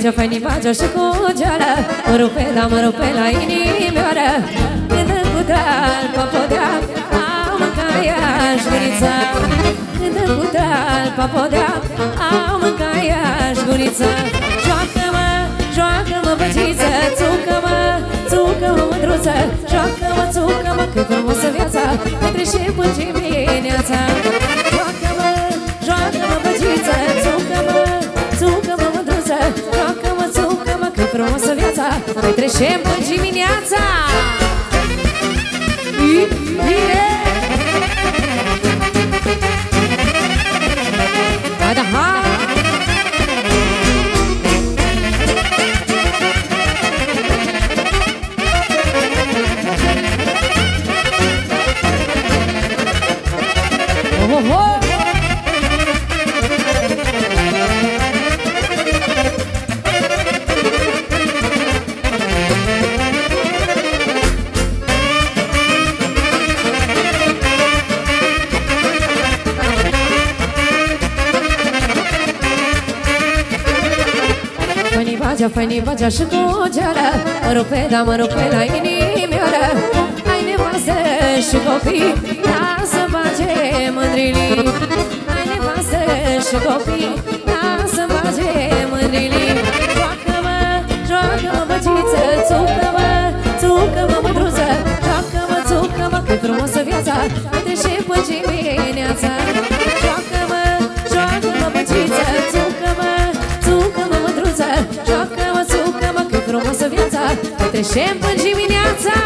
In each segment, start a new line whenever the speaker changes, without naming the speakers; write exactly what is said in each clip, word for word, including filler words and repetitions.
bage, faini bage și cu geală. Mă rupe, da, mă rupe la inimioară. Când cu dal pe podea, am mâncat gurița. Când cu dal pe podea, am mâncat gurița. Joacă-mă, joacă-mă, băgiță, țucă-mă, țucă-mă, mândruță. Joacă-mă, țucă-mă, că-i frumoasă viața, petrece până dimineața. Joacă-mă, joacă-mă, băgiță, țucă-mă, țucă-mă, mândruță. Joacă-mă, țucă-mă, că-i frumoasă viața, petrece până dimineața. Hai da, hai! Oh, oh, oh. Faini bagea, faini bagea și cu geală. Mă rupe, da, mă rupe la inimioară. Ai nevastă și copii, lasă bage mândrilii. Ai nevastă și copii, lasă bage mândrilii. Joacă-mă, joacă-mă, băgiță, țucă-mă, țucă-mă, mândruță. Joacă-mă, țucă-mă, că-i frumoasă viața, petrece până dimineața. Joacă-mă, joacă-mă, băgiță, țucă-mă, țucă-mă, mândruță. Joacă-mă, țucă-mă, că-i frumoasă viața, petrece până dimineața.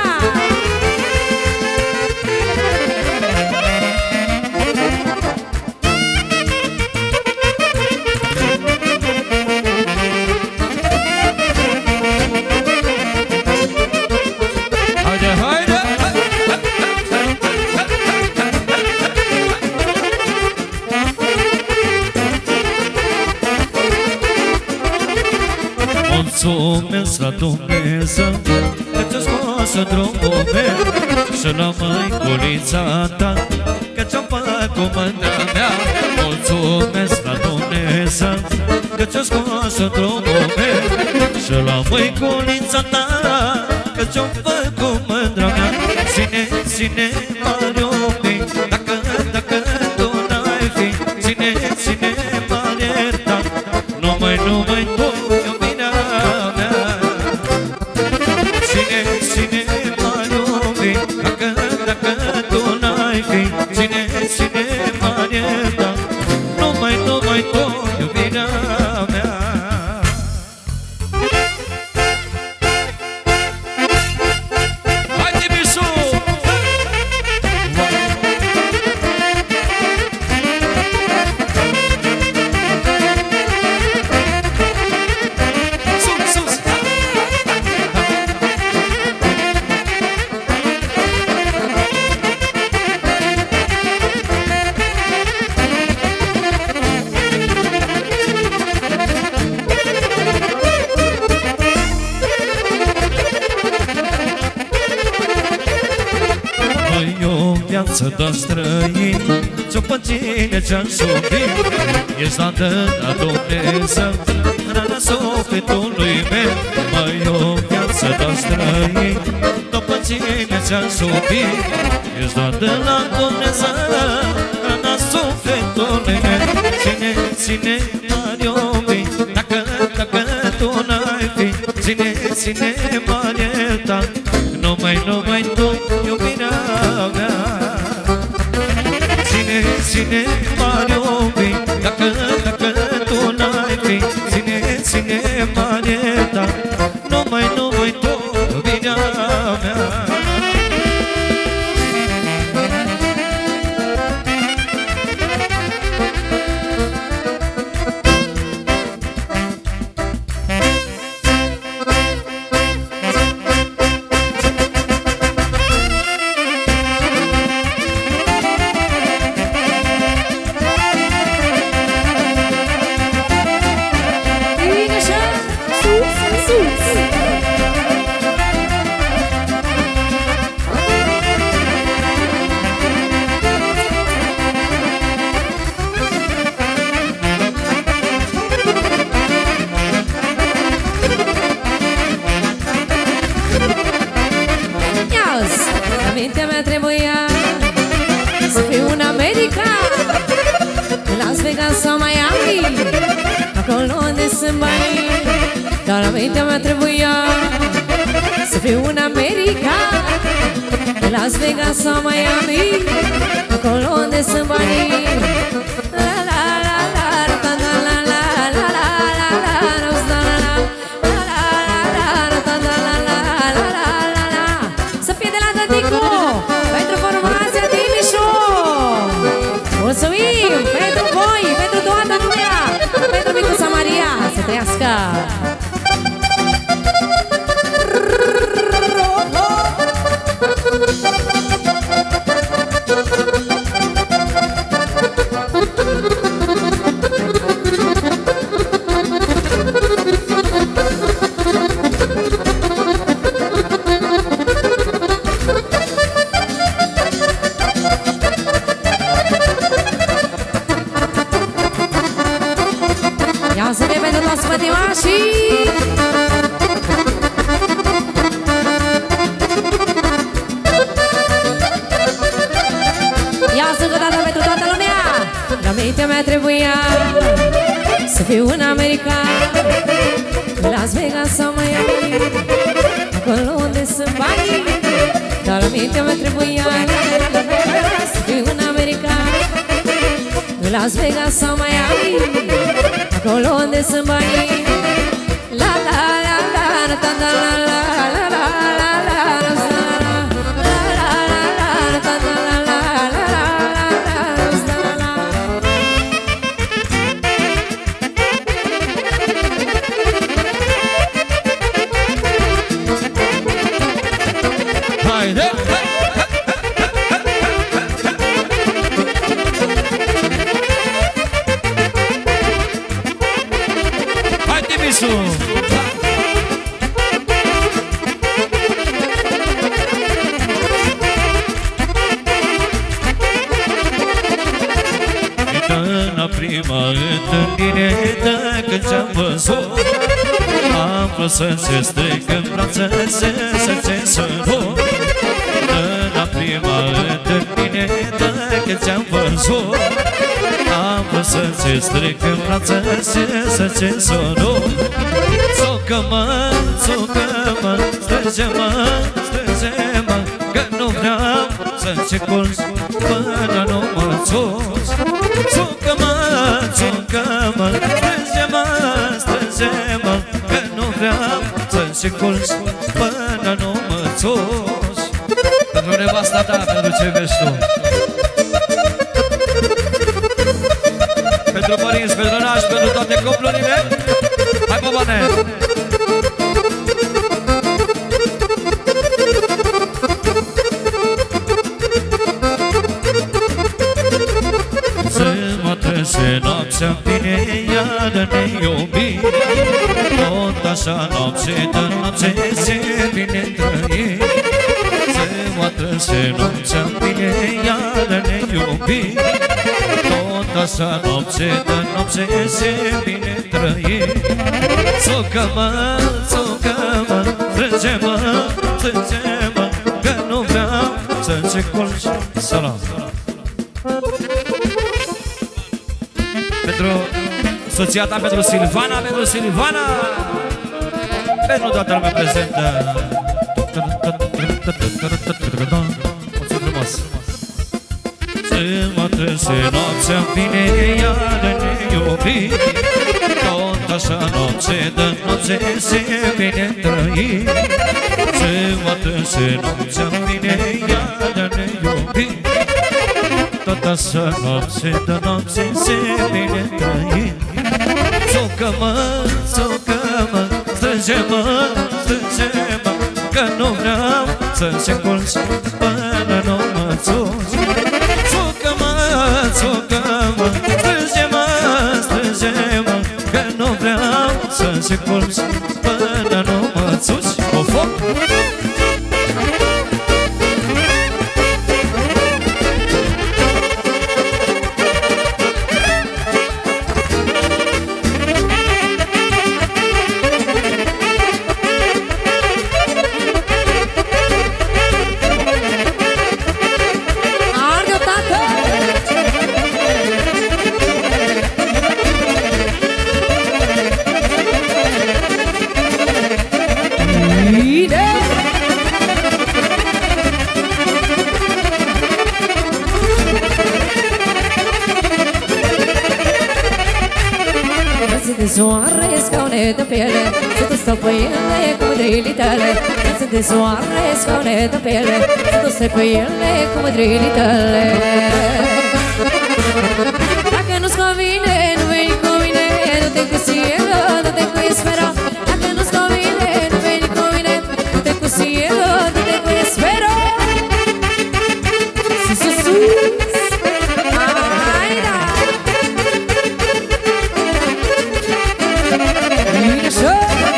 Mulțumesc la Dumnezeu că ți-a scos în drumul meu și la măiculița ta că ți-am făcut mândra mea. Mulțumesc la Dumnezeu că ți-a scos în drumul meu și la măiculița ta că ți-am făcut mândra mea. Ține, ține, m-ar iubi dacă, dacă tu n-ai fi. Ține, ține, m-ar ierta numai, numai tu.
viață de străini, ți-o pe tine ți-am subit. Ești dată la Dumnezeu, hrana sufletului meu. Măi, o viață de străini, ți-o pe tine ți-am subit. Ești dată la Dumnezeu, hrana sufletului meu. Ține, ține, m-ar iubi, dacă, dacă tu n-ai fi. Ține, ține, m-ar ierta, numai, numai tu, iubirea mea. Ține, ține, m-ar iubi, dacă, dacă tu n-ai fi. Ține, ține, m-ar ierta, numai, numai tu, iubirea mea.
Sus, sus. Dar la mintea mea trebuia să fiu în America, în Las Vegas sau Miami, acolo unde sunt banii. La la la la la la la la la la la la la la la. Să fie de la Tăticu pentru formația Timișor. Mulțumim pentru voi, pentru toată lumea, pentru micuța Maria. Să trăiască! Ia să fie pentru toți pătimașii! Ia să încă o dată pentru toată lumea! La mintea mea trebuia să fiu în America, în Las Vegas sau Miami, acolo unde sunt banii. Dar la mintea mea trebuia să fiu în America, în Las Vegas sau Miami, acolo unde sunt banii. La la la la la la la la la la la la
prima întâlnire de când ți-am văzut, am vrut să se stric în brațe, să se sărut. De la prima întâlnire de când ți-am văzut, am vrut să se stric în brațe, să se sărut. Țucă-mă, țucă-mă, strânge-mă, strânge-mă, că nu vreau să-ți culci până nu mă țuci. Țucă-mă, țucă-mă, strânge-mă, strânge-mă, că nu vreau să-ți culci până nu mă țuci. Pentru nevasta ta, pentru ce vezi tu, pentru părinți, pentru nași, pentru toate cuplurile. Hai, bobane! Se noaptea vine iară ne iubi, tot așa noapte de noapte se vine trăi. Se moatră se noaptea vine iară ne iubi, tot așa noapte de noapte se vine trăi. Țucă-mă, țucă-mă, strânge-mă, strânge-mă, că nu vreau să-ți culci. Salam! Pentru soția ta, pentru Silvana, pentru Silvana, pentru toată lumea prezentă. Mulțumim frumos! Se mă trece noaptea, vine iară ne iubi, tot așa noapte de noapte se vine trăi. Se mă trece noaptea, vine iară ne iubi, tot așa noapte de noapte se vine trăi. Țucă-mă, țucă-mă, strânge-mă, strânge-mă, că nu vreau să-ți culci până nu mă țuci. Țucă-mă, țucă-mă, strânge-mă, strânge-mă, că nu vreau să-ți culci până nu mă țuci. O foc!
de soare, scaune de piele, să te stau pe ele cu mândrile tale. Viață de soare, scaune de piele, să te stai pe ele cu mândrile tale. Dacă nu-ți convine, nu veni cu mine, du-te cu sielă, du-te cu espera. Dacă nu-ți convine, nu veni cu mine, du-te cu sielă, du-te cu espera. Sus, sus, sus. Ai, da. Bine așa.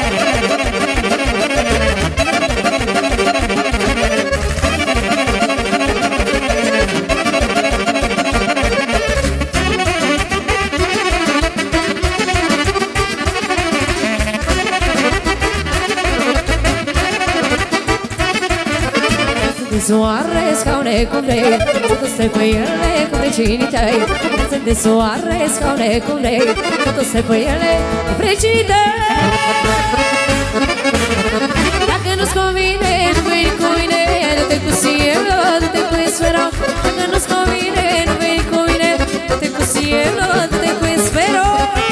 De soare, scaune cum vrei, să tu stai pe ele cu vecinii tăi. Viață de soare, scaune cum vrei, să tu stai pe ele cu vecinii tăi. Dacă nu-ți convine, nu veni cu mine, du-te cu sielă, du-te cu esfera. Dacă nu-ți convine, nu veni cu mine, du-te cu sielă, du-te cu esfera.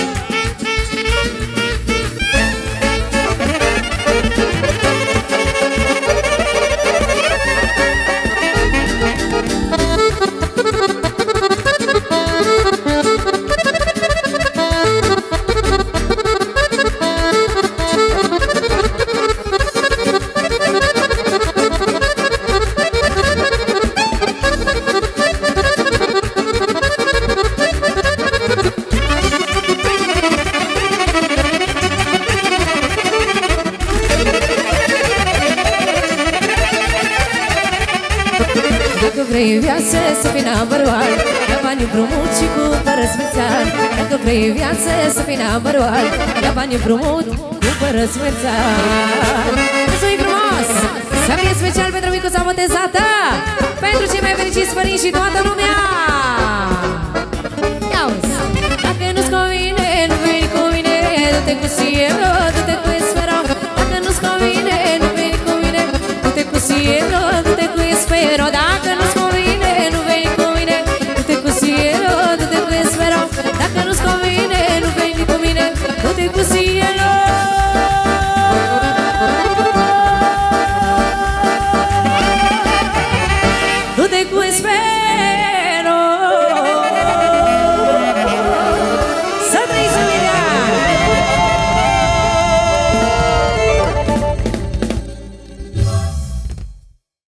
Dacă vrei viață să fii number one, ia bani împrumut și cumpără smerțan. Dacă vrei viață să fii number one, ia bani împrumut, cumpără smerțan. Mulțumim frumos! Să fie special pentru micuța botezată, pentru cei mai fericiți părinți și toată lumea!